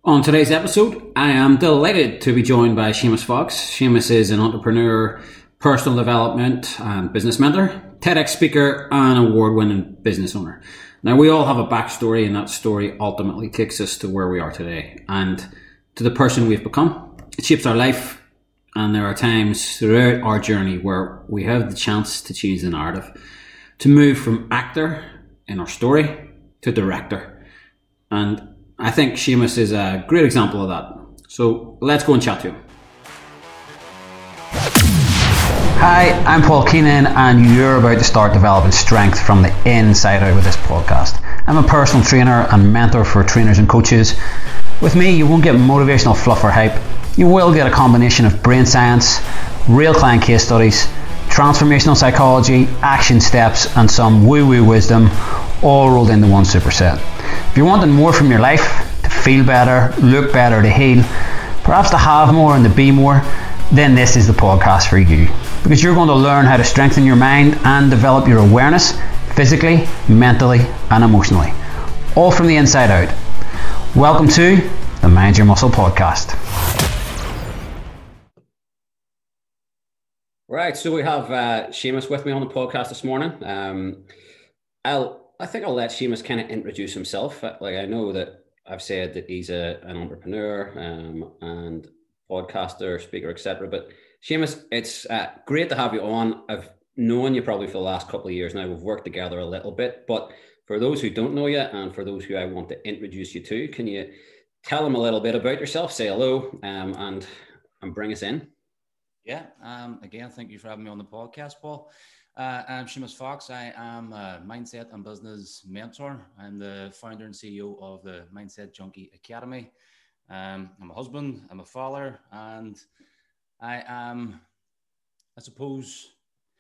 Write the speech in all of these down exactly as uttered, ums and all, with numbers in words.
On today's episode, I am delighted to be joined by Seamus Fox. Seamus is an entrepreneur, personal development and business mentor, TEDx speaker, and award-winning business owner. Now, we all have a backstory, and that story ultimately takes us to where we are today and to the person we've become. It shapes our life, and there are times throughout our journey where we have the chance to change the narrative, to move from actor in our story to director. And I think Seamus is a great example of that. So let's go and chat to him. Hi, I'm Paul Keenan, and you're about to start developing strength from the inside out with this podcast. I'm a personal trainer and mentor for trainers and coaches. With me, you won't get motivational fluff or hype. You will get a combination of brain science, real client case studies, transformational psychology, action steps, and some woo-woo wisdom, all rolled into one superset. If you're wanting more from your life, to feel better, look better, to heal, perhaps to have more and to be more, then this is the podcast for you. Because you're going to learn how to strengthen your mind and develop your awareness physically, mentally, and emotionally. All from the inside out. Welcome to the Mind Your Muscle podcast. Right, so we have uh, Seamus with me on the podcast this morning. Um, I'll I think I'll let Seamus kind of introduce himself. Like, I know that I've said that he's a, an entrepreneur um, and podcaster, speaker, et cetera. But Seamus, it's uh, great to have you on. I've known you probably for the last couple of years now. We've worked together a little bit. But for those who don't know you and for those who I want to introduce you to, can you tell them a little bit about yourself, say hello, um, and, and bring us in? Yeah, um, again, thank you for having me on the podcast, Paul. Uh, I'm Seamus Fox. I am a mindset and business mentor. I'm the founder and C E O of the Mindset Junkie Academy. Um, I'm a husband, I'm a father, and I am, I suppose,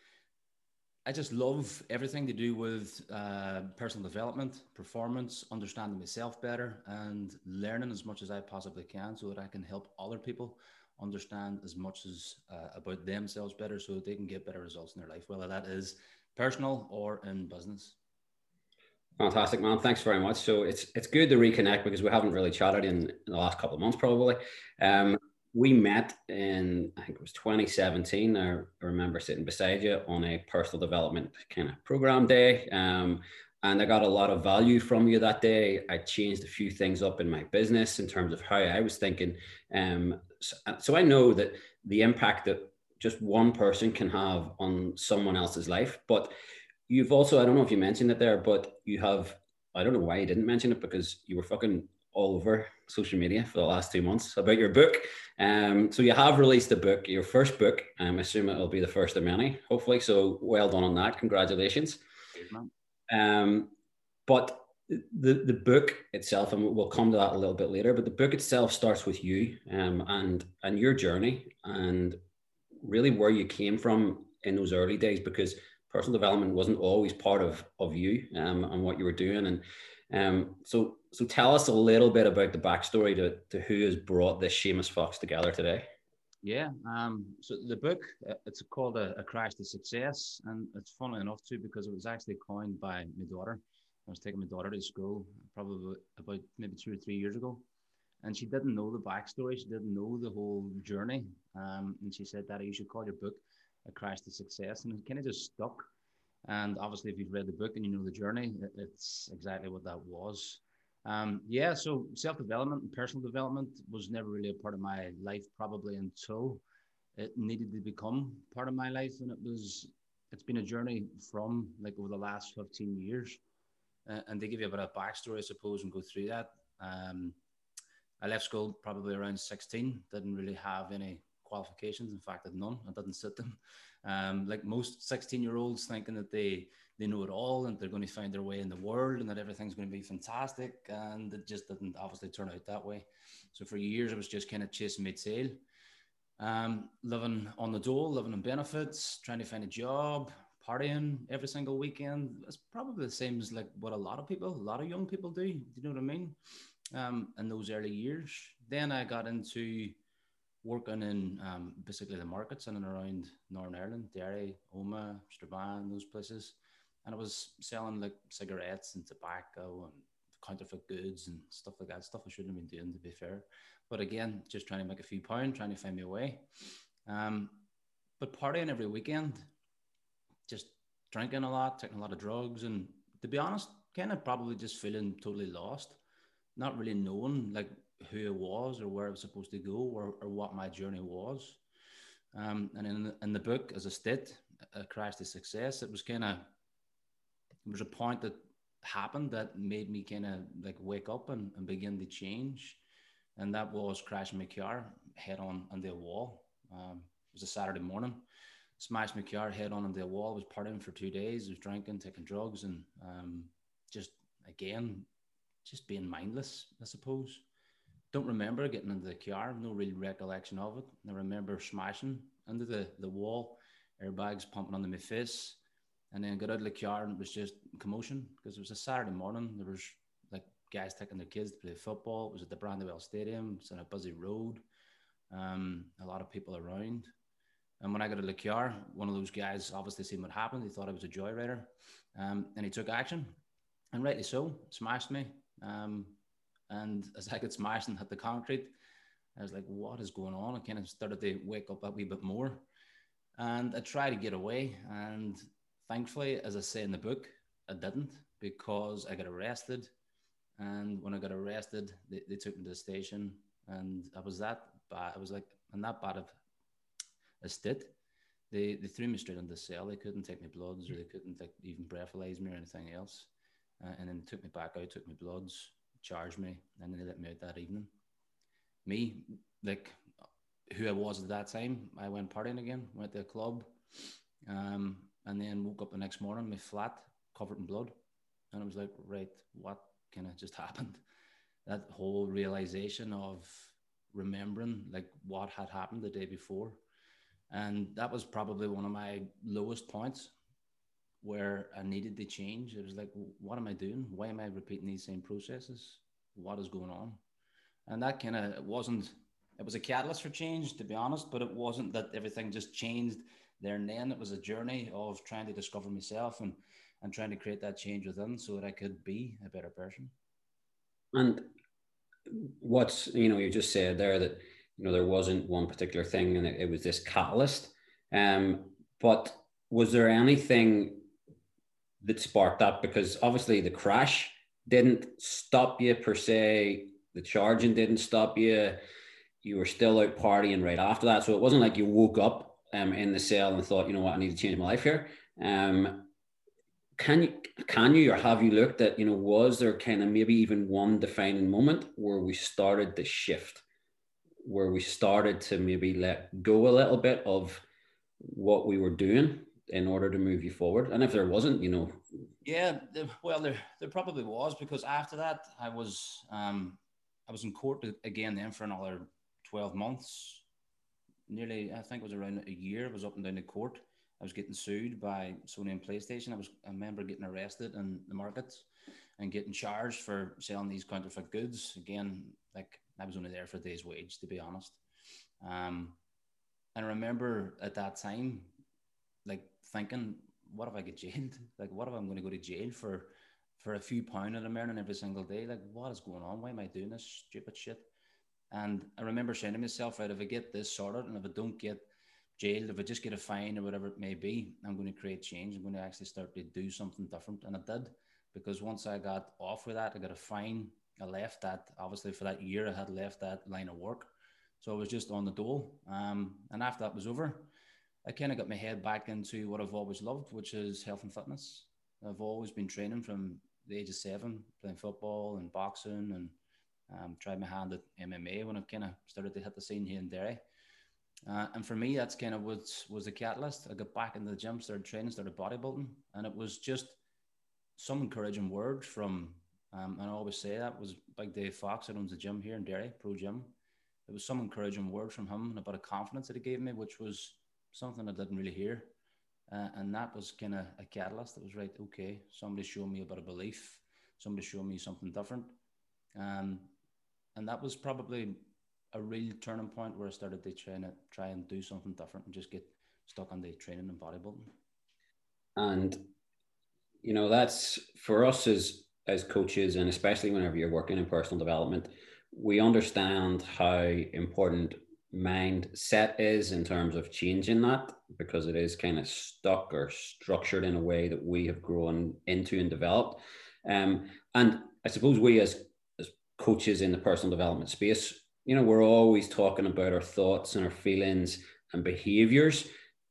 I just love everything to do with uh, personal development, performance, understanding myself better, and learning as much as I possibly can so that I can help other people understand as much as uh, about themselves better so that they can get better results in their life, whether that is personal or in business. Fantastic, man. Thanks very much. So it's it's good to reconnect because we haven't really chatted in, in the last couple of months, probably. Um, we met in, I think it was twenty seventeen. I remember sitting beside you on a personal development kind of program day. Um, and I got a lot of value from you that day. I changed a few things up in my business in terms of how I was thinking. Um, so, so I know that the impact that just one person can have on someone else's life, but you've also, I don't know if you mentioned it there, but you have, I don't know why you didn't mention it because you were fucking all over social media for the last two months about your book. Um, so you have released a book, your first book. Um, I assume it'll be the first of many, hopefully. So well done on that. Congratulations. Um, but the, the book itself, and we'll come to that a little bit later, but the book itself starts with you um, and, and your journey and really where you came from in those early days, because personal development wasn't always part of, of you um, and what you were doing. And um, so so tell us a little bit about the backstory to, to who has brought this Seamus Fox together today. Yeah, um, so the book, it's called A, a Crash to Success. And it's funny enough too, because it was actually coined by my daughter. I was taking my daughter to school probably about maybe two or three years ago. And she didn't know the backstory. She didn't know the whole journey. Um, and she said, Daddy, you should call your book A Crash to Success. And it kind of just stuck. And obviously, if you've read the book and you know the journey, it's exactly what that was. Um, yeah, so self-development and personal development was never really a part of my life, probably until it needed to become part of my life. And it was, it's been a journey from like over the last fifteen years. Uh, and to give you a bit of backstory, I suppose, and go through that. Um, I left school probably around sixteen, didn't really have any qualifications. In fact, I had none. I didn't sit them. Um, like most sixteen-year-olds thinking that they they know it all and they're going to find their way in the world and that everything's going to be fantastic. And it just didn't obviously turn out that way. So for years, I was just kind of chasing my tail, um, living on the dole, living on benefits, trying to find a job, partying every single weekend. It's probably the same as like what a lot of people, a lot of young people do. Do you know what I mean? Um, in those early years. Then I got into working in um, basically the markets in and around Northern Ireland, Derry, Omagh, Strabane, those places. And I was selling like cigarettes and tobacco and counterfeit goods and stuff like that. Stuff I shouldn't have been doing, to be fair. But again, just trying to make a few pounds, trying to find my way. Um, but partying every weekend, just drinking a lot, taking a lot of drugs, and to be honest, kind of probably just feeling totally lost, not really knowing like who I was or where I was supposed to go or, or what my journey was. Um, and in the, in the book, as I state, A Crash to Success, it was kind of, there was a point that happened that made me kind of like wake up and, and begin to change. And that was crashing my car head on on the wall. Um, it was a Saturday morning. Smashed my car head on on the wall. I was partying for two days. I was drinking, taking drugs, and um, just again, just being mindless, I suppose. Don't remember getting into the car. No real recollection of it. I remember smashing into the, the wall, airbags pumping onto my face, and then got out of the car and it was just commotion because it was a Saturday morning. There was like guys taking their kids to play football. It was at the Brandywell Stadium. It's on a busy road. Um, a lot of people around. And when I got out of the car, one of those guys obviously seen what happened. He thought I was a joyrider, um, and he took action, and rightly so, smashed me. Um, and as I got smashed and hit the concrete, I was like, what is going on? I kind of started to wake up a wee bit more. And I tried to get away. And thankfully, as I say in the book, I didn't, because I got arrested. And when I got arrested, they, they took me to the station. And I was that bad. I was like, in that bad of a state. They, they threw me straight into the cell. They couldn't take my bloods, or they couldn't like, even breathalyze me or anything else. Uh, and then they took me back out, took my bloods, charged me, and then they let me out that evening. Me, like who I was at that time, I went partying again, went to a club, um, and then woke up the next morning, my flat covered in blood. And I was like, right, what kind of just happened? That whole realization of remembering like what had happened the day before. And that was probably one of my lowest points where I needed to change. It was like, what am I doing? Why am I repeating these same processes? What is going on? And that kind of wasn't, it was a catalyst for change, to be honest, but it wasn't that everything just changed there and then. It was a journey of trying to discover myself and, and trying to create that change within so that I could be a better person. And what's, you know, you just said there that, you know, there wasn't one particular thing and it, it was this catalyst. Um, but was there anything that sparked that? Because obviously the crash didn't stop you per se. The charging didn't stop you. You were still out partying right after that. So it wasn't like you woke up um, in the cell and thought, you know what, I need to change my life here. Um, can you, can you, or have you looked at, you know, was there kind of maybe even one defining moment where we started to shift, where we started to maybe let go a little bit of what we were doing in order to move you forward? And if there wasn't, you know. Yeah, well, there, there probably was, because after that I was, um, I was in court again then for another twelve months, nearly, I think it was around a year. I was up and down the court. I was getting sued by Sony and PlayStation. I was, I remember getting arrested in the markets and getting charged for selling these counterfeit goods. Again, like I was only there for a day's wage, to be honest. Um, and I remember at that time, like thinking, what if I get jailed? Like, what if I'm going to go to jail for, for a few pounds that I'm earning every single day? Like, what is going on? Why am I doing this stupid shit? And I remember saying to myself, right, if I get this sorted and if I don't get jailed, if I just get a fine or whatever it may be, I'm going to create change. I'm going to actually start to do something different. And I did, because once I got off with that, I got a fine. I left that, obviously for that year, I had left that line of work. So I was just on the dole. Um, and after that was over, I kind of got my head back into what I've always loved, which is health and fitness. I've always been training from the age of seven, playing football and boxing, and um, tried my hand at M M A when I kind of started to hit the scene here in Derry. Uh, and for me, that's kind of what was the catalyst. I got back into the gym, started training, started bodybuilding. And it was just some encouraging words from, um, and I always say that, was Big Dave Fox that owns the gym here in Derry, Pro Gym. It was some encouraging words from him and about a confidence that he gave me, which was something I didn't really hear. Uh, and that was kind of a catalyst. It was right, okay, somebody showed me about a belief. Somebody showed me something different. Um, and that was probably a real turning point where I started to try and, try and do something different and just get stuck on the training and bodybuilding. And, you know, that's for us as, as coaches, and especially whenever you're working in personal development, we understand how important mindset is in terms of changing that, because it is kind of stuck or structured in a way that we have grown into and developed. Um, and I suppose we as, as coaches in the personal development space, you know, we're always talking about our thoughts and our feelings and behaviors.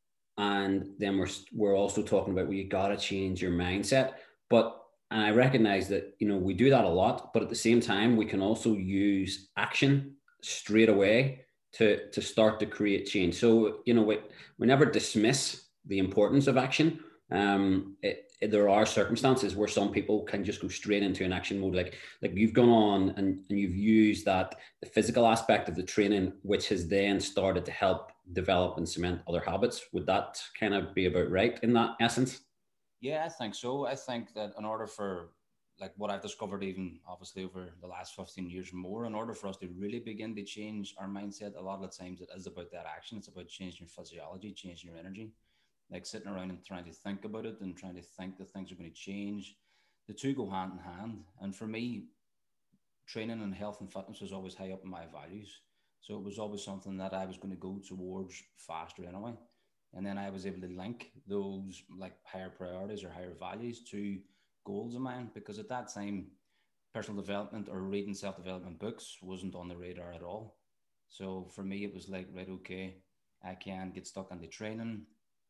And then we're, we're also talking about, well, you got to change your mindset. But and I recognize that, you know, we do that a lot, but at the same time, we can also use action straight away to, to start to create change. So, you know, we, we never dismiss the importance of action. Um, it, it, there are circumstances where some people can just go straight into an action mode. Like, like you've gone on and, and you've used that, the physical aspect of the training, which has then started to help develop and cement other habits. Would that kind of be about right in that essence? Yeah, I think so. I think that in order for, like what I've discovered, even obviously over the last fifteen years or more, in order for us to really begin to change our mindset, a lot of the times it is about that action. It's about changing your physiology, changing your energy, like sitting around and trying to think about it and trying to think that things are going to change. The two go hand in hand. And for me, training and health and fitness was always high up in my values. So it was always something that I was going to go towards faster anyway. And then I was able to link those like higher priorities or higher values to goals of mine, because at that time, personal development or reading self-development books wasn't on the radar at all. So for me, it was like, right, okay, I can get stuck into training.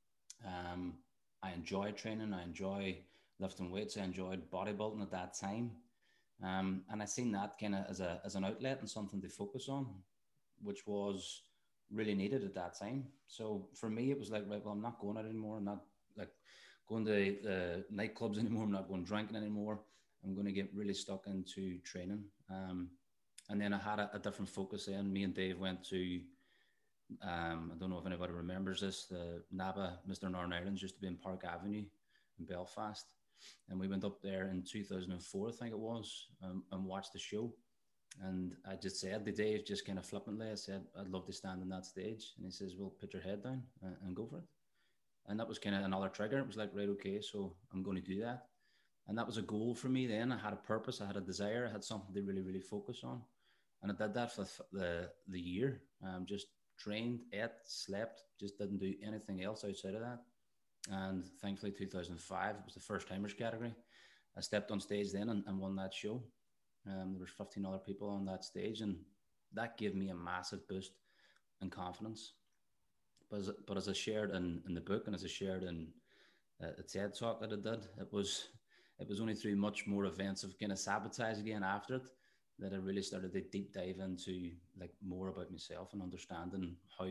Um, I enjoy training. I enjoy lifting weights. I enjoyed bodybuilding at that time. Um, and I seen that kind of as a as an outlet and something to focus on, which was really needed at that time. So for me, it was like, right, well, I'm not going out anymore. I'm not like going to the nightclubs anymore. I'm not going drinking anymore. I'm going to get really stuck into training. Um, and then I had a, a different focus then. Me and Dave went to, um, I don't know if anybody remembers this, the NABA Mister Northern Ireland used to be in Park Avenue in Belfast. And we went up there in two thousand four, I think it was, um, and watched the show. And I just said the day, just kind of flippantly, I said, I'd love to stand on that stage. And he says, well, put your head down and, and go for it. And that was kind of another trigger. It was like, right, okay, so I'm going to do that. And that was a goal for me then. I had a purpose, I had a desire, I had something to really, really focus on. And I did that for the, the year. Um, just trained, ate, slept, just didn't do anything else outside of that. And thankfully, two thousand five, it was the first timers category. I stepped on stage then and, and won that show. Um, there was fifteen other people on that stage, and that gave me a massive boost in confidence. But as, but as I shared in, in the book, and as I shared in uh, the TED talk that I did, it was it was only through much more events of kind of sabotage again after it that I really started to deep dive into like more about myself and understanding how,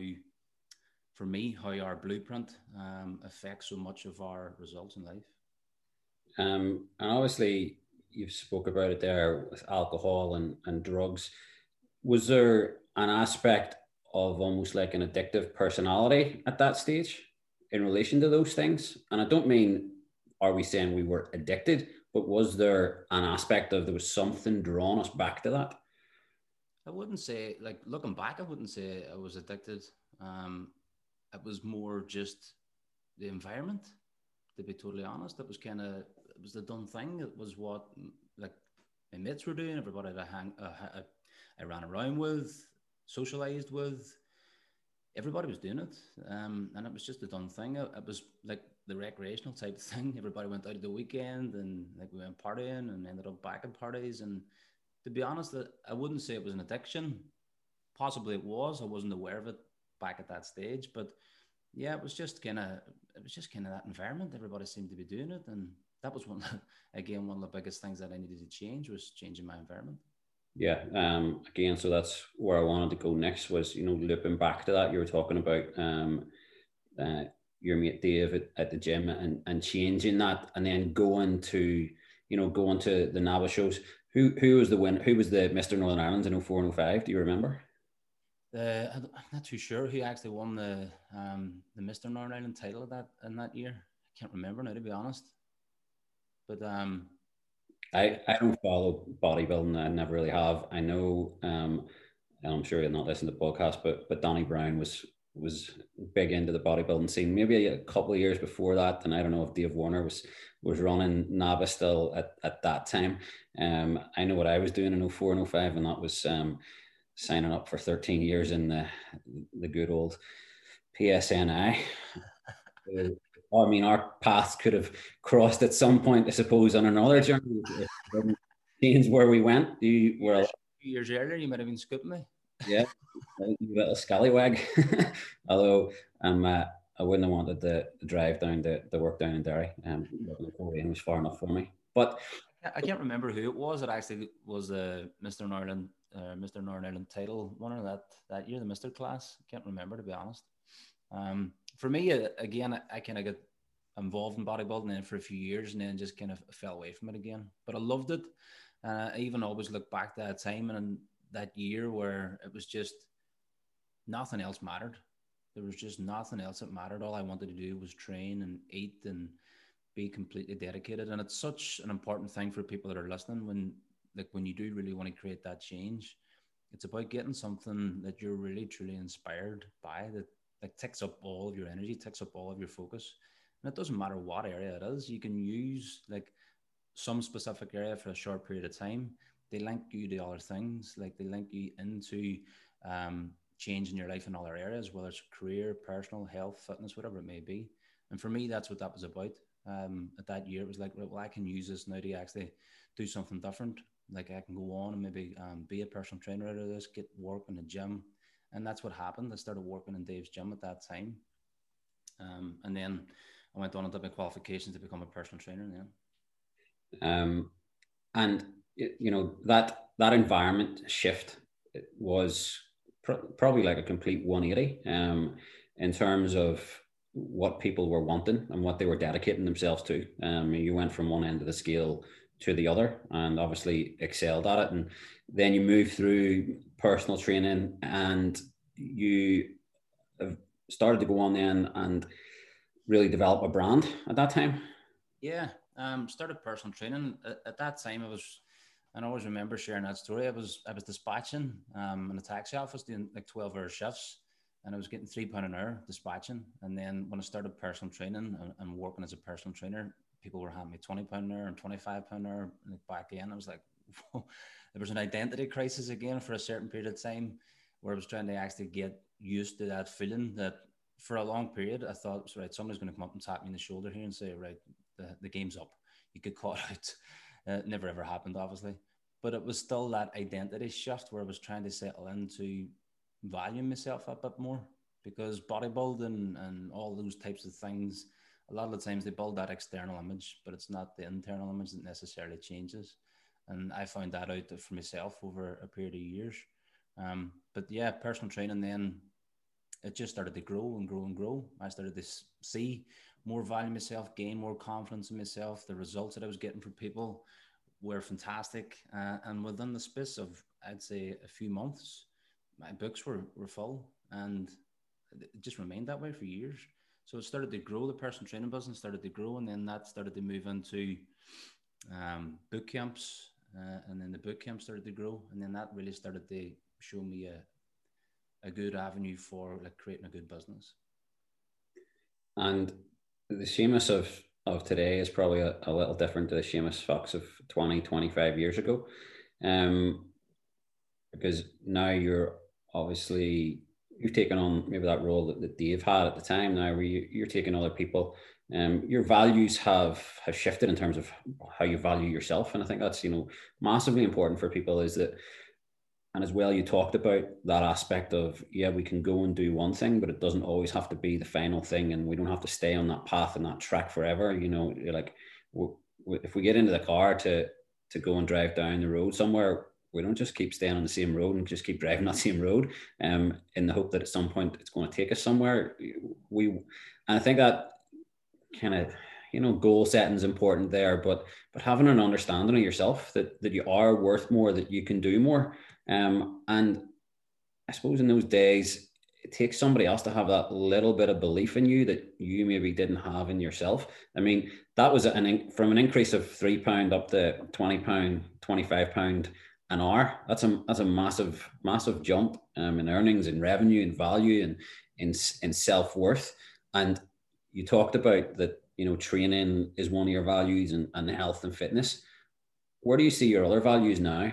for me, how our blueprint um, affects so much of our results in life. Um, and obviously, you've spoke about it there with alcohol and, and drugs. Was there an aspect of almost like an addictive personality at that stage in relation to those things? And I don't mean, are we saying we were addicted, but was there an aspect of there was something drawing us back to that? I wouldn't say, like looking back, I wouldn't say I was addicted. Um, it was more just the environment, to be totally honest. It was kind of, it was the done thing. It was what like my mates were doing, everybody that I, hang, uh, I ran around with, socialized with, everybody was doing it. Um, and it was just a done thing. It, it was like the recreational type of thing. Everybody went out of the weekend and like we went partying and ended up back at parties. And to be honest, I wouldn't say it was an addiction. Possibly it was. I wasn't aware of it back at that stage. But yeah, it was just kind of, it was just kind of that environment. Everybody seemed to be doing it. And that was one, again, one of the biggest things that I needed to change was changing my environment. Yeah. Um, again, so that's where I wanted to go next was, you know, looping back to that you were talking about, um, uh, your mate Dave at, at the gym and, and changing that and then going to, you know, going to the NABA shows. Who who was the win? Who was the Mister Northern Ireland in oh four and oh five? Do you remember? Uh, I'm not too sure who actually won the um, the Mister Northern Ireland title that in that year. I can't remember now, to be honest. But um, I, I don't follow bodybuilding. I never really have. I know, um, and I'm sure you'll not listen to the podcast, but but Danny Brown was was big into the bodybuilding scene. Maybe a couple of years before that, and I don't know if Dave Warner was was running NABBA still at, at that time. Um, I know what I was doing in oh four and oh five, and that was um, signing up for thirteen years in the the good old P S N I. I mean, our paths could have crossed at some point, I suppose, on another journey. Change where we went. You were a few years earlier, you might have been scooping me. Yeah, you little scallywag. Although um, uh, I wouldn't have wanted to drive down the, the work down in Derry. Um, it was far enough for me. But I can't remember who it was that actually was the Mister Ireland, uh, Mister Northern Ireland title winner that that year, the Mister class. I can't remember, to be honest. Um, for me, again, I, I kind of got involved in bodybuilding then for a few years, and then just kind of fell away from it again. But I loved it. Uh, I even always look back to that time and that year where it was just nothing else mattered. There was just nothing else that mattered. All I wanted to do was train and eat and be completely dedicated. And it's such an important thing for people that are listening when, like, when you do really want to create that change, it's about getting something that you're really truly inspired by, that like ticks up all of your energy, ticks up all of your focus. And it doesn't matter what area it is. You can use like some specific area for a short period of time. They link you to other things, like they link you into um, changing your life in other areas, whether it's career, personal, health, fitness, whatever it may be. And for me, that's what that was about. Um, at that year, it was like, well, I can use this now to actually do something different. Like I can go on and maybe um, be a personal trainer out of this, get work in the gym. And that's what happened. I started working in Dave's gym at that time. Um, and then I went on and did my qualifications to become a personal trainer then. Um, and you know, that that environment shift was pr- probably like a complete one eighty um, in terms of what people were wanting and what they were dedicating themselves to. Um, you went from one end of the scale to the other and obviously excelled at it. And then you move through personal training and you have started to go on then and really develop a brand at that time. Yeah. Um, started personal training. At, at that time, I was, and I always remember sharing that story. I was, I was dispatching um, in a taxi office doing like twelve hour shifts, and I was getting three pound an hour dispatching. And then when I started personal training and, and working as a personal trainer, people were handing me twenty pound an hour and twenty-five pound an hour. And back in, I was like, whoa. There was an identity crisis again for a certain period of time where I was trying to actually get used to that feeling that for a long period, I thought, right, somebody's going to come up and tap me in the shoulder here and say, right, the, the game's up. You could call it out. Uh, it never ever happened, obviously. But it was still that identity shift where I was trying to settle into value myself a bit more, because bodybuilding and all those types of things, a lot of the times they build that external image, but it's not the internal image that necessarily changes. And I found that out for myself over a period of years. Um, but yeah, personal training then, it just started to grow and grow and grow. I started to see more value in myself, gain more confidence in myself. The results that I was getting from people were fantastic. Uh, and within the space of, I'd say, a few months, my books were, were full, and it just remained that way for years. So it started to grow, the personal training business started to grow, and then that started to move into um, boot camps, uh, and then the boot camp started to grow, and then that really started to show me a, a good avenue for like creating a good business. And the Seamus of, of today is probably a, a little different to the Seamus Fox of twenty, twenty-five years ago. Um, because now you're obviously, you've taken on maybe that role that, that Dave had at the time now, where you, you're taking other people. Um, your values have, have shifted in terms of how you value yourself. And I think that's, you know, massively important for people, is that, and as well, you talked about that aspect of, yeah, we can go and do one thing, but it doesn't always have to be the final thing. And we don't have to stay on that path and that track forever. You know, you're like, if we get into the car to, to go and drive down the road somewhere, we don't just keep staying on the same road and just keep driving that same road um, in the hope that at some point it's going to take us somewhere. We, and I think that kind of, you know, goal setting is important there, but, but having an understanding of yourself that, that you are worth more, that you can do more. Um, and I suppose in those days, it takes somebody else to have that little bit of belief in you that you maybe didn't have in yourself. I mean, that was an, from an increase of three pound up to twenty pound, twenty-five pound an hour. That's a that's a massive massive jump um, in earnings, in revenue, in value, and in in self worth. And you talked about that. You know, training is one of your values, and, and health and fitness. Where do you see your other values now?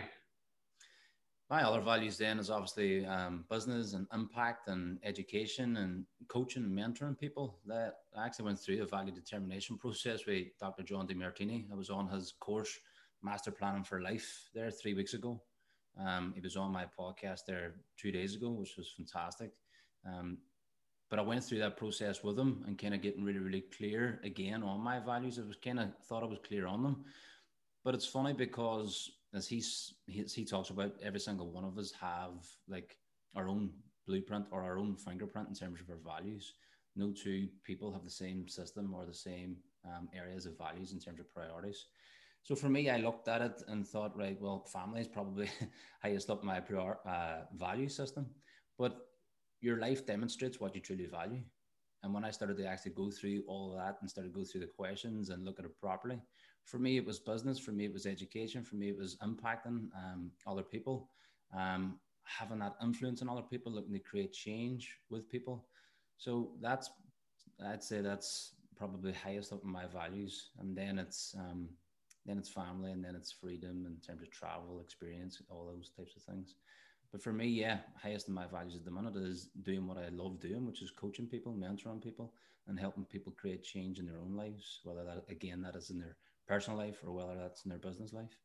My other values then is obviously um, business and impact and education and coaching and mentoring people. That I actually went through a value determination process with Doctor John DeMartini. I was on his course, Master Planning for Life, there three weeks ago. Um, he was on my podcast there two days ago, which was fantastic. Um, but I went through that process with him and kind of getting really, really clear again on my values. I was kind of thought I was clear on them. But it's funny because as he's, he, he talks about, every single one of us have like our own blueprint or our own fingerprint in terms of our values. No two people have the same system or the same um, areas of values in terms of priorities. So for me, I looked at it and thought, right, well, family is probably highest up my prior, uh, value system. But your life demonstrates what you truly value. And when I started to actually go through all of that and started to go through the questions and look at it properly, for me, it was business. For me, it was education. For me, it was impacting um, other people, um, having that influence on other people, looking to create change with people. So that's, I'd say that's probably highest up in my values. And then it's, um, then it's family, and then it's freedom in terms of travel, experience, all those types of things. But for me, yeah, highest in my values at the minute is doing what I love doing, which is coaching people, mentoring people, and helping people create change in their own lives, whether that, again, that is in their personal life or whether that's in their business life.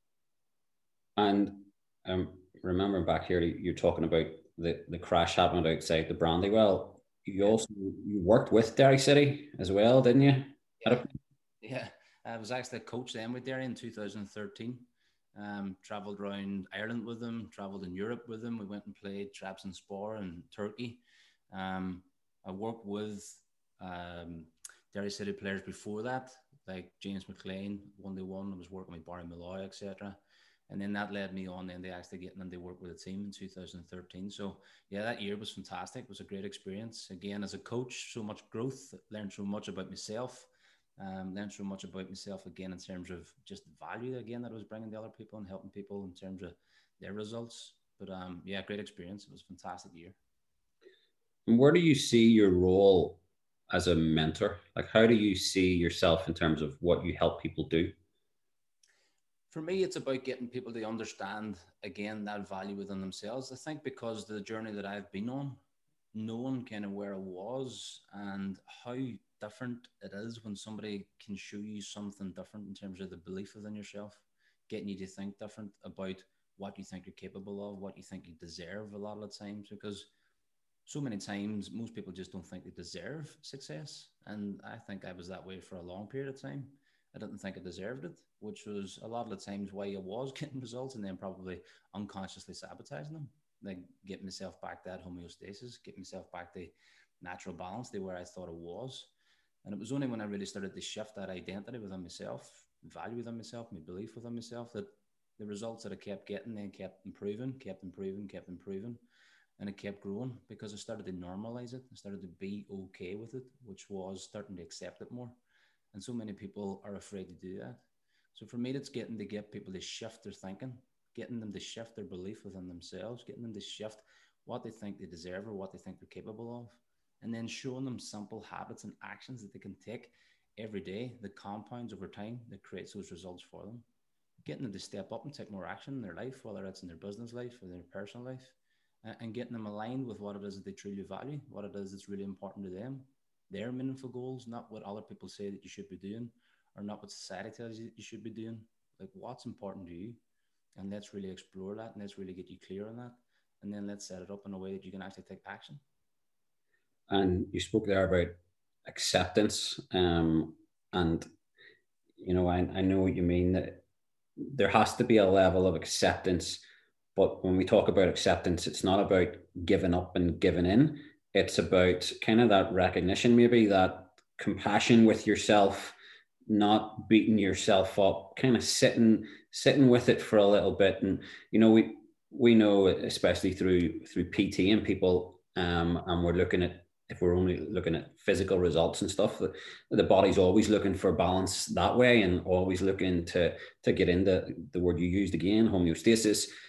And um, remembering back here, you're talking about the, the crash happened outside the Brandywell. You also you worked with Derry City as well, didn't you? Yeah, yeah. I was actually a coach then with Derry in two thousand thirteen. Um, traveled around Ireland with them, traveled in Europe with them. We went and played Trabzonspor in Turkey. Um, I worked with um, Derry City players before that, like James McLean, one to one. I was working with Barry Malloy, et cetera. And then that led me on then to actually getting them to work with a team in two thousand thirteen. So yeah, that year was fantastic. It was a great experience. Again, as a coach, so much growth, learned so much about myself. Um, learned so much about myself again in terms of just value again that I was bringing to other people and helping people in terms of their results. But um, yeah, great experience. It was a fantastic year. And where do you see your role as a mentor? Like, how do you see yourself in terms of what you help people do? For me, it's about getting people to understand, again, that value within themselves. I think because the journey that I've been on, knowing kind of where I was and how different it is when somebody can show you something different in terms of the belief within yourself, getting you to think different about what you think you're capable of, what you think you deserve a lot of the times, because so many times most people just don't think they deserve success. And I think I was that way for a long period of time. I didn't think I deserved it, which was a lot of the times why I was getting results and then probably unconsciously sabotaging them, like get myself back to that homeostasis, get myself back to natural balance, to where I thought it was. And it was only when I really started to shift that identity within myself, value within myself, my belief within myself, that the results that I kept getting then kept improving, kept improving, kept improving. And it kept growing because I started to normalize it. I started to be okay with it, which was starting to accept it more. And so many people are afraid to do that. So for me, it's getting to get people to shift their thinking, getting them to shift their belief within themselves, getting them to shift what they think they deserve or what they think they're capable of, and then showing them simple habits and actions that they can take every day that compounds over time, that creates those results for them. Getting them to step up and take more action in their life, whether it's in their business life or their personal life, and getting them aligned with what it is that they truly value, what it is that's really important to them, their meaningful goals, not what other people say that you should be doing, or not what society tells you that you should be doing. Like, what's important to you? And let's really explore that, and let's really get you clear on that. And then let's set it up in a way that you can actually take action. And you spoke there about acceptance. Um, and, you know, I, I know what you mean, that there has to be a level of acceptance. But when we talk about acceptance, it's not about giving up and giving in. It's about kind of that recognition, maybe that compassion with yourself, not beating yourself up, kind of sitting sitting with it for a little bit. And you know, we we know, especially through through P T and people, um, and we're looking at, if we're only looking at physical results and stuff, the, the body's always looking for balance that way, and always looking to to get into the word you used again, homeostasis.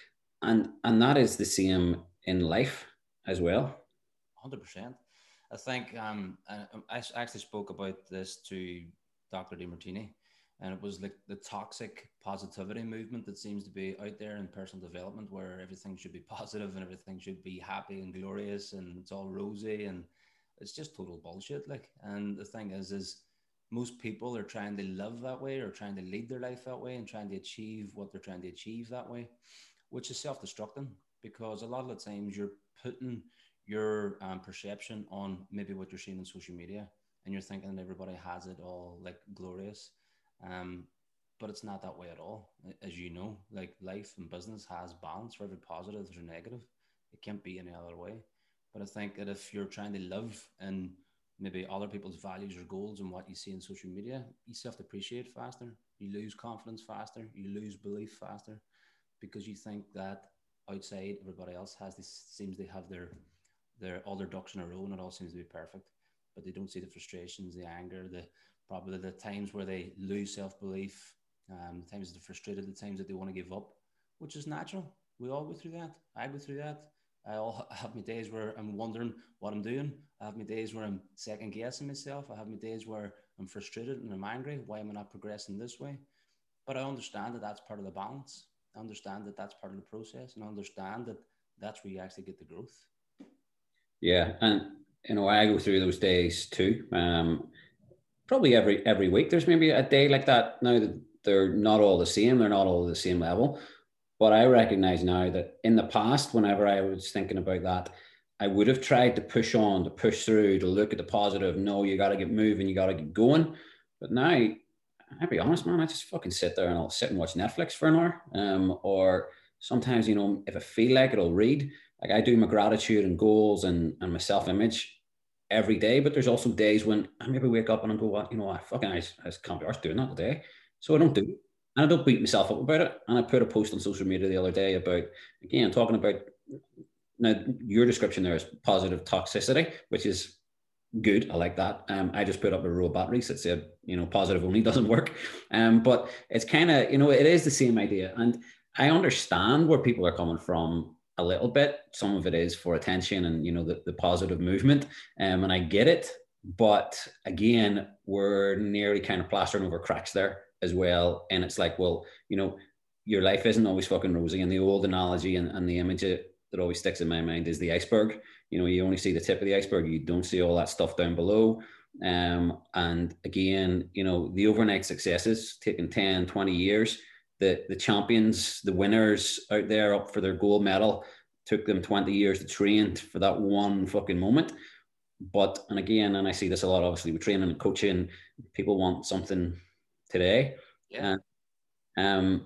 and and that is the same in life as well. one hundred percent. I think um, I, I actually spoke about this to Doctor Demartini, and it was like the toxic positivity movement that seems to be out there in personal development, where everything should be positive and everything should be happy and glorious and it's all rosy, and it's just total bullshit. Like, and the thing is, is most people are trying to live that way or trying to lead their life that way and trying to achieve what they're trying to achieve that way, which is self-destructing, because a lot of the times you're putting your um, perception on maybe what you're seeing on social media, and you're thinking that everybody has it all like glorious. Um, but it's not that way at all. As you know, like life and business has balance. For every positive, there's a negative. It can't be any other way. But I think that if you're trying to live in maybe other people's values or goals and what you see in social media, you self-depreciate faster. You lose confidence faster. You lose belief faster, because you think that outside everybody else has this, seems they have their their all their ducks in a row and it all seems to be perfect, but they don't see the frustrations, the anger, the probably the times where they lose self-belief, um, the times they're frustrated, the times that they want to give up, which is natural. We all go through that. I go through that. I all have my days where I'm wondering what I'm doing. I have my days where I'm second guessing myself. I have my days where I'm frustrated and I'm angry. Why am I not progressing this way? But I understand that that's part of the balance. I understand that that's part of the process, and I understand that that's where you actually get the growth. Yeah, and you know, I go through those days too. Um, probably every every week. There's maybe a day like that. Now that they're not all the same, they're not all the same level. But I recognize now that in the past, whenever I was thinking about that, I would have tried to push on, to push through, to look at the positive. No, you got to get moving, you got to get going. But now, I'll be honest, man, I just fucking sit there and I'll sit and watch Netflix for an hour. Um, or sometimes, you know, if I feel like it, I'll read. Like I do my gratitude and goals and, and my self image every day. But there's also days when I maybe wake up and I go, what, you know, I fucking, I, I just can't be arsed doing that today. So I don't do it. And I don't beat myself up about it. And I put a post on social media the other day about, again, talking about, now your description there is positive toxicity, which is good. I like that. Um, I just put up a row of batteries that said, you know, positive only doesn't work. Um, but it's kind of, you know, it is the same idea. And I understand where people are coming from a little bit. Some of it is for attention and, you know, the, the positive movement. Um, and I get it. But again, we're nearly kind of plastering over cracks there as well. And it's like, well, you know, your life isn't always fucking rosy. And the old analogy and, and the image that always sticks in my mind is the iceberg. You know, you only see the tip of the iceberg. You don't see all that stuff down below. Um, and again, you know, the overnight successes taking ten, twenty years, the, the champions, the winners out there up for their gold medal, took them twenty years to train for that one fucking moment. But, and again, and I see this a lot, obviously, with training and coaching, people want something today. Yeah. And um,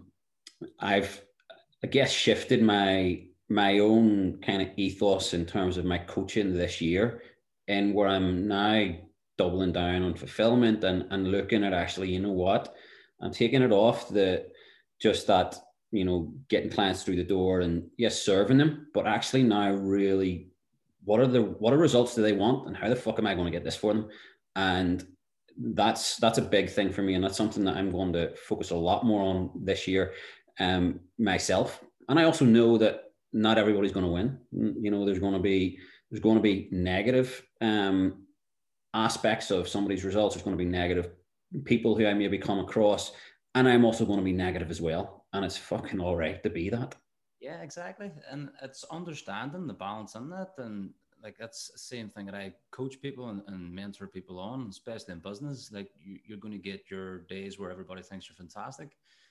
I've, I guess, shifted my my own kind of ethos in terms of my coaching this year, and where I'm now doubling down on fulfillment and, and looking at actually, you know what, I'm taking it off the just that, you know, getting clients through the door and yes, serving them, but actually now really what are the what are results do they want and how the fuck am I going to get this for them? And that's that's a big thing for me, and that's something that I'm going to focus a lot more on this year, um, myself. And I also know that not everybody's going to win. You know, there's going to be there's going to be negative um, aspects of somebody's results. There's going to be negative people who I maybe come across, and I'm also going to be negative as well. And it's fucking all right to be that. Yeah, exactly. And it's understanding the balance in that. And like that's the same thing that I coach people and, and mentor people on, especially in business. Like you, you're going to get your days where everybody thinks you're fantastic.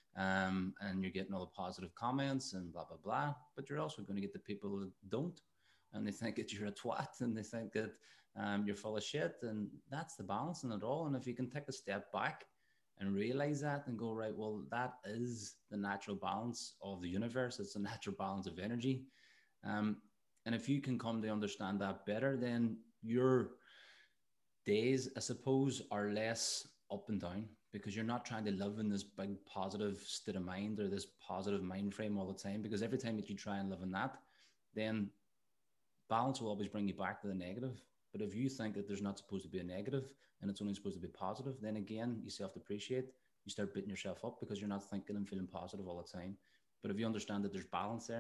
Um, and you're getting all the positive comments and blah, blah, blah. But you're also going to get the people that don't. And they think that you're a twat and they think that um, you're full of shit. And that's the balance in it all. And if you can take a step back and realize that and go, right, well, that is the natural balance of the universe. It's a natural balance of energy. Um, and if you can come to understand that better, then your days, I suppose, are less up and down because you're not trying to live in this big positive state of mind or this positive mind frame all the time. Because every time that you try and live in that, then balance will always bring you back to the negative. But if you think that there's not supposed to be a negative and it's only supposed to be positive, then again, you self-depreciate. You start beating yourself up because you're not thinking and feeling positive all the time. But if you understand that there's balance there,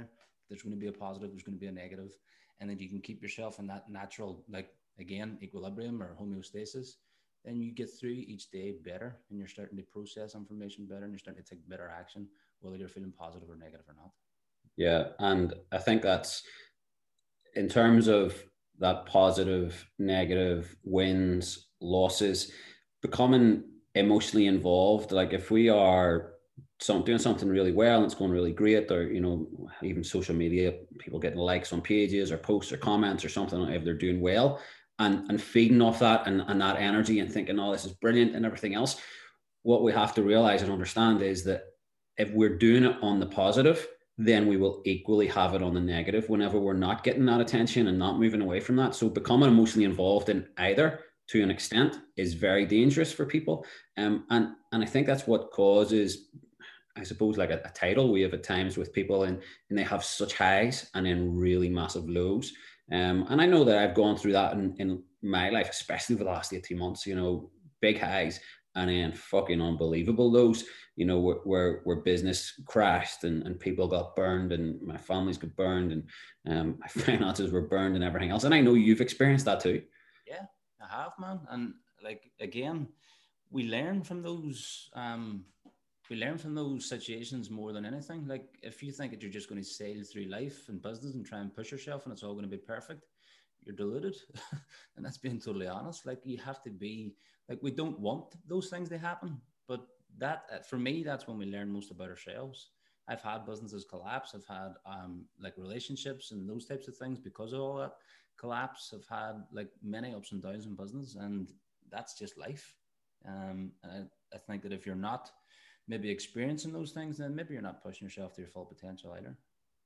there's going to be a positive, there's going to be a negative, and then you can keep yourself in that natural, like, again, equilibrium or homeostasis, then you get through each day better, and you're starting to process information better, and you're starting to take better action, whether you're feeling positive or negative or not. Yeah. And I think that's, in terms of that positive, negative, wins, losses, becoming emotionally involved. Like if we are some, doing something really well and it's going really great, or, you know, even social media, people getting likes on pages or posts or comments or something, if they're doing well, and, and feeding off that and, and that energy and thinking, oh, this is brilliant and everything else. What we have to realize and understand is that if we're doing it on the positive, then we will equally have it on the negative whenever we're not getting that attention and not moving away from that. So becoming emotionally involved in either, to an extent, is very dangerous for people. Um, and, and I think that's what causes, I suppose, like a, a tidal wave at times with people, and, and they have such highs and then really massive lows. Um, and I know that I've gone through that in, in my life, especially for the last eighteen months, you know, big highs and then fucking unbelievable lows, you know, where, where, where business crashed and, and people got burned and my families got burned and um, my finances were burned and everything else. And I know you've experienced that too. Yeah, I have, man. And like, again, we learn from those, um, we learn from those situations more than anything. Like if you think that you're just going to sail through life and business and try and push yourself and it's all going to be perfect, you're deluded. And that's being totally honest. Like you have to be, like, we don't want those things to happen, but that, for me, that's when we learn most about ourselves. I've had businesses collapse. I've had um, like relationships and those types of things because of all that collapse. I've had like many ups and downs in business, and that's just life. Um, and I, I think that if you're not maybe experiencing those things, then maybe you're not pushing yourself to your full potential either.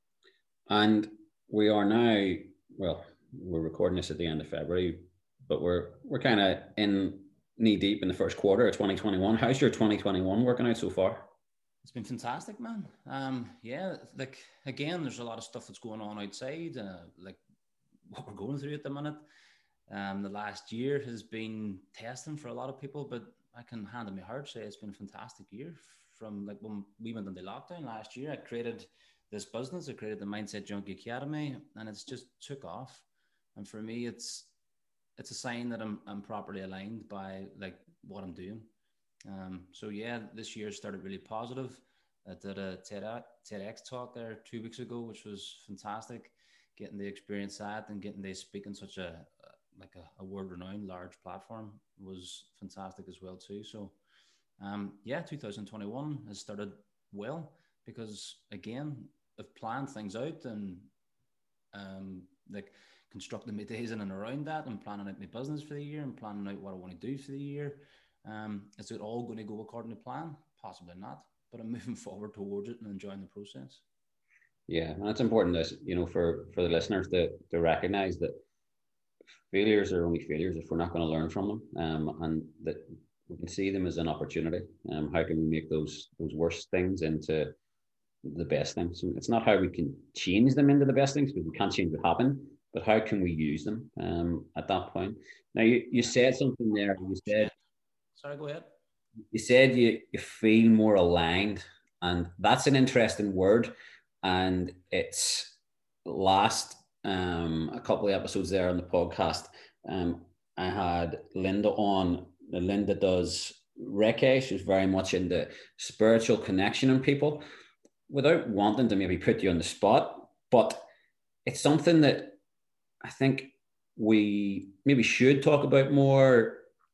And we are now, well, we're recording this at the end of February, but we're we're kind of in knee deep in the first quarter of twenty twenty-one. How's your twenty twenty-one working out so far? It's been fantastic, man. Um, yeah, like again, there's a lot of stuff that's going on outside, uh, like what we're going through at the minute. Um, the last year has been testing for a lot of people, but I can hand on my heart say it's been a fantastic year. From like when we went into lockdown last year, I created this business. I created the Mindset Junkie Academy, and it's just took off. And for me, it's it's a sign that I'm I'm properly aligned by like what I'm doing. Um, so yeah, this year started really positive. I did a TEDx talk there two weeks ago, which was fantastic. Getting the experience that and getting to speak in such a like a, a world-renowned large platform was fantastic as well too. So um, yeah, two thousand twenty-one has started well because again, I've planned things out and um, like constructing my days in and around that and planning out my business for the year and planning out what I want to do for the year. Um, is it all going to go according to plan? Possibly not, but I'm moving forward towards it and enjoying the process. Yeah, and it's important that, you know, for for the listeners to to recognize that failures are only failures if we're not going to learn from them, um, and that we can see them as an opportunity. Um, how can we make those those worst things into the best things? So it's not how we can change them into the best things, because we can't change what happened, but how can we use them um, at that point? Now, you, you said something there. You said, sorry, go ahead. You said you, you feel more aligned, and that's an interesting word. And it's last um, a couple of episodes there on the podcast. Um, I had Linda on. Linda does Reiki. She's very much into spiritual connection in people, without wanting to maybe put you on the spot, but it's something that I think we maybe should talk about more.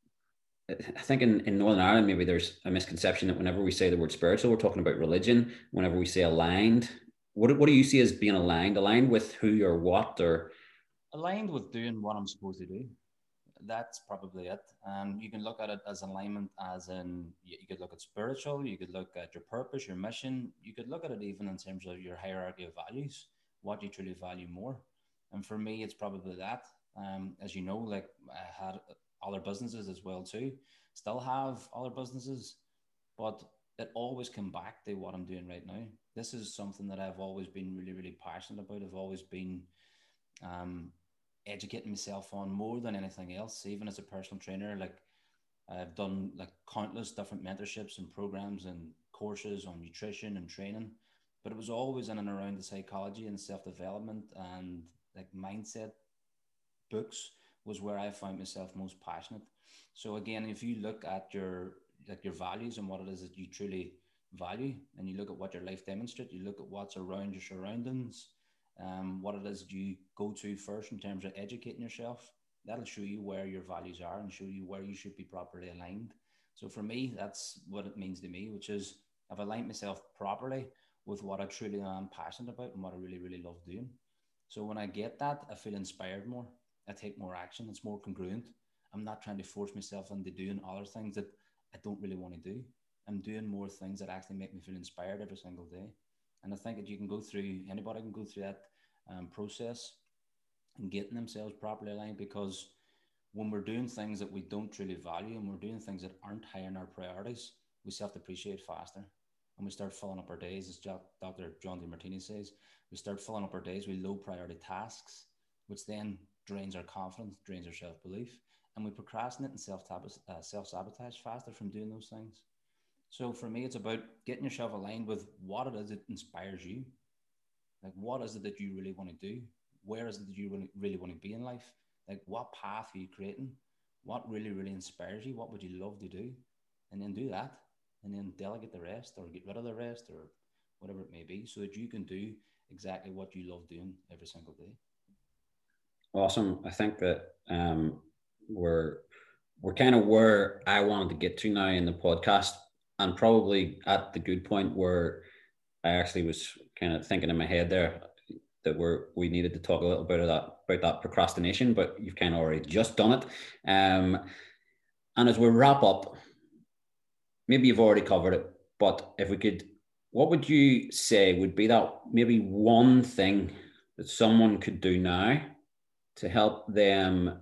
I think in, in Northern Ireland, maybe there's a misconception that whenever we say the word spiritual, we're talking about religion. Whenever we say aligned, what, what do you see as being aligned? Aligned with who or what? Or aligned with doing what I'm supposed to do. That's probably it. And you can look at it as alignment, as in you could look at spiritual, you could look at your purpose, your mission. You could look at it even in terms of your hierarchy of values, what you truly value more. And for me, it's probably that. Um, as you know, like I had other businesses as well too, still have other businesses, but it always come back to what I'm doing right now. This is something that I've always been really, really passionate about. I've always been um, educating myself on more than anything else, even as a personal trainer. Like I've done like countless different mentorships and programs and courses on nutrition and training, but it was always in and around the psychology and self-development and like mindset books was where I found myself most passionate. So again, if you look at your like your values and what it is that you truly value, and you look at what your life demonstrates, you look at what's around your surroundings, um, what it is that you go to first in terms of educating yourself, that'll show you where your values are and show you where you should be properly aligned. So for me, that's what it means to me, which is I've aligned myself properly with what I truly am passionate about and what I really, really love doing. So when I get that, I feel inspired more. I take more action. It's more congruent. I'm not trying to force myself into doing other things that I don't really want to do. I'm doing more things that actually make me feel inspired every single day. And I think that you can go through, anybody can go through that um, process and getting themselves properly aligned, because when we're doing things that we don't truly value and we're doing things that aren't high in our priorities, we self-depreciate faster. And we start filling up our days, as Doctor John Demartini says, we start filling up our days with low priority tasks, which then drains our confidence, drains our self-belief, and we procrastinate and uh, self-sabotage faster from doing those things. So for me, it's about getting yourself aligned with what it is that inspires you. Like, what is it that you really want to do? Where is it that you really want to be in life? Like, what path are you creating? What really, really inspires you? What would you love to do? And then do that, and then delegate the rest or get rid of the rest or whatever it may be, so that you can do exactly what you love doing every single day. Awesome. I think that um, we're we're kind of where I wanted to get to now in the podcast, and probably at the good point where I actually was kind of thinking in my head there that we're we needed to talk a little bit of that about that procrastination, but you've kind of already just done it. Um, and as we wrap up, maybe you've already covered it, but if we could, what would you say would be that maybe one thing that someone could do now to help them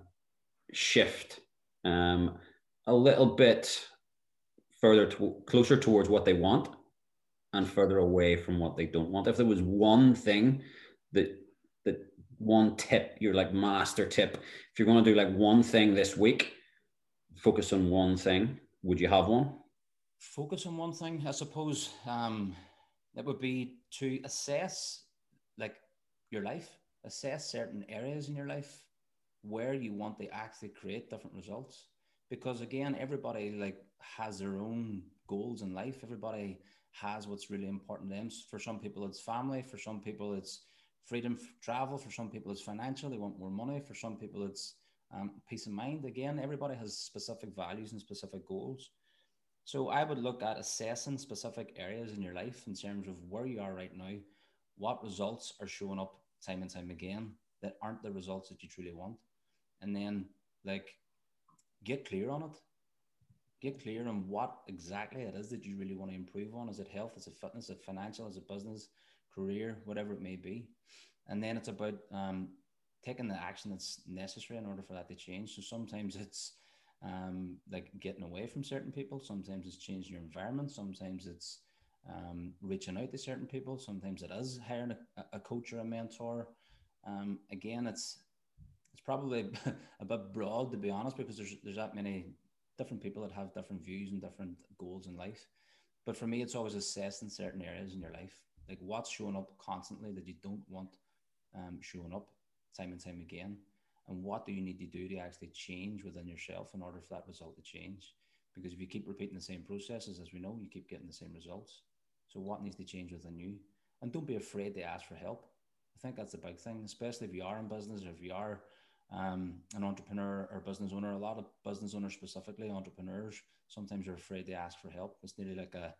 shift um, a little bit further to, closer towards what they want and further away from what they don't want? If there was one thing that that one tip, your like master tip, if you're going to do like one thing this week, focus on one thing, would you have one? Focus on one thing, I suppose. Um, that would be to assess like your life, assess certain areas in your life where you want to actually create different results. Because again, everybody like has their own goals in life. Everybody has what's really important to them. For some people, it's family. For some people, it's freedom for travel. For some people, it's financial. They want more money. For some people, it's um, peace of mind. Again, everybody has specific values and specific goals. So I would look at assessing specific areas in your life in terms of where you are right now, what results are showing up time and time again that aren't the results that you truly want. And then like get clear on it. Get clear on what exactly it is that you really want to improve on. Is it health? Is it fitness? Is it financial? Is it business, career, whatever it may be? And then it's about um, taking the action that's necessary in order for that to change. So sometimes it's um, like getting away from certain people. Sometimes it's changing your environment. Sometimes it's um, reaching out to certain people. Sometimes it is hiring a, a coach or a mentor. Um, again, it's it's probably a bit broad, to be honest, because there's there's that many different people that have different views and different goals in life. But for me, it's always assessing certain areas in your life, like what's showing up constantly that you don't want um, showing up time and time again, and what do you need to do to actually change within yourself in order for that result to change? Because if you keep repeating the same processes, as we know, you keep getting the same results. So what needs to change within you? And don't be afraid to ask for help. I think that's the big thing, especially if you are in business or if you are um, an entrepreneur or business owner. A lot of business owners, specifically entrepreneurs, sometimes are afraid to ask for help. It's nearly like a,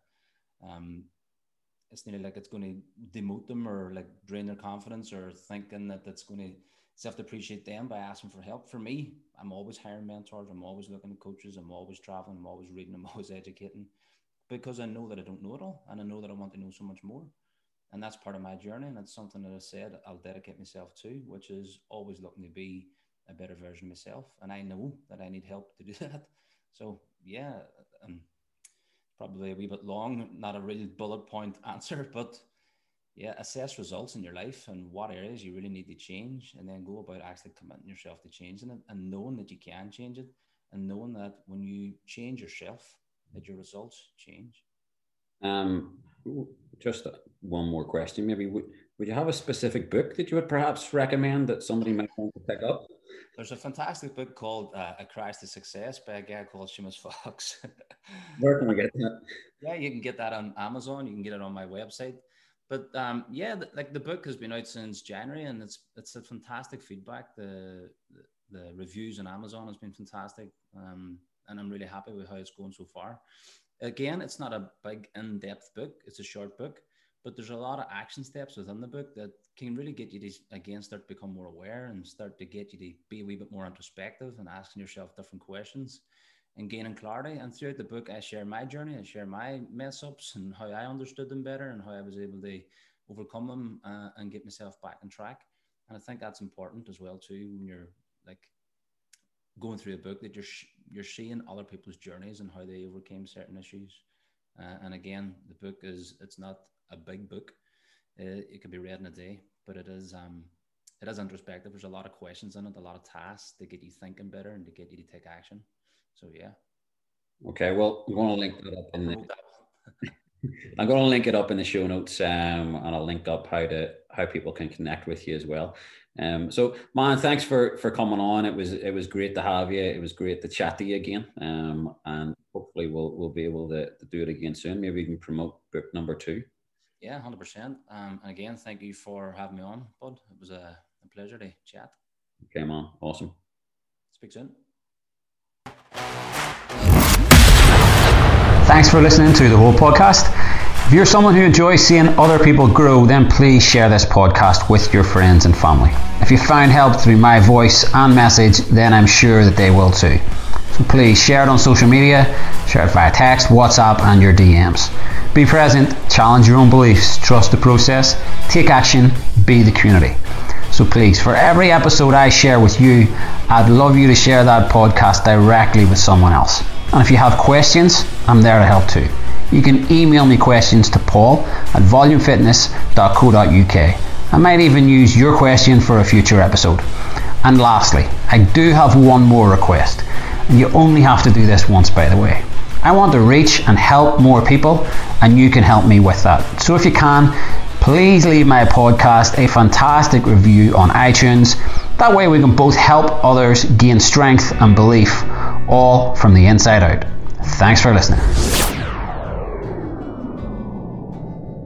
um, it's nearly like it's going to demote them or like drain their confidence, or thinking that that's going to self-depreciate them by asking for help. For me, I'm always hiring mentors. I'm always looking at coaches. I'm always traveling. I'm always reading. I'm always educating, because I know that I don't know it all, and I know that I want to know so much more. And that's part of my journey. And it's something that I said I'll dedicate myself to, which is always looking to be a better version of myself. And I know that I need help to do that. So yeah, um, probably a wee bit long, not a real bullet point answer, but yeah, assess results in your life and what areas you really need to change, and then go about actually committing yourself to changing it, and knowing that you can change it, and knowing that when you change yourself, that your results change. Um, Just one more question. Maybe would, would you have a specific book that you would perhaps recommend that somebody might want to pick up? There's a fantastic book called uh, A Crash to Success by a guy called Seamus Fox. Where can I get that? Yeah, you can get that on Amazon. You can get it on my website. But um, yeah, the, like the book has been out since January, and it's it's a fantastic feedback. The the, the reviews on Amazon has been fantastic, um, and I'm really happy with how it's going so far. Again, it's not a big in-depth book. It's a short book, but there's a lot of action steps within the book that can really get you to, again, start to become more aware and start to get you to be a wee bit more introspective and asking yourself different questions and gaining clarity. And throughout the book, I share my journey, I share my mess ups and how I understood them better and how I was able to overcome them uh, and get myself back on track. And I think that's important as well too, when you're like going through a book, that you're sh- you're seeing other people's journeys and how they overcame certain issues. Uh, and again, the book is, it's not a big book. Uh, it can be read in a day, but it is um it is introspective. There's a lot of questions in it, a lot of tasks to get you thinking better and to get you to take action. So yeah. Okay, well, I'm going to link that up in the. I'm going to link it up in the show notes, um, and I'll link up how to how people can connect with you as well. Um, so, man, thanks for for coming on. It was it was great to have you. It was great to chat to you again, um, and hopefully we'll we'll be able to, to do it again soon. Maybe we can promote book number two. Yeah, one hundred percent. Um, and again, thank you for having me on, bud. It was a, a pleasure to chat. Okay, man. Awesome. Speak soon. Thanks for listening to the whole podcast. If you're someone who enjoys seeing other people grow, then please share this podcast with your friends and family. If you found help through my voice and message, then I'm sure that they will too. So please share it on social media, share it via text, WhatsApp and your D Ms. Be present, challenge your own beliefs, trust the process, take action, be the community. So please, for every episode I share with you, I'd love you to share that podcast directly with someone else. And if you have questions, I'm there to help too. You can email me questions to paul at volume fitness dot co dot uk. I might even use your question for a future episode. And lastly, I do have one more request. And you only have to do this once, by the way. I want to reach and help more people, and you can help me with that. So if you can, please leave my podcast a fantastic review on iTunes. That way we can both help others gain strength and belief, all from the inside out. Thanks for listening.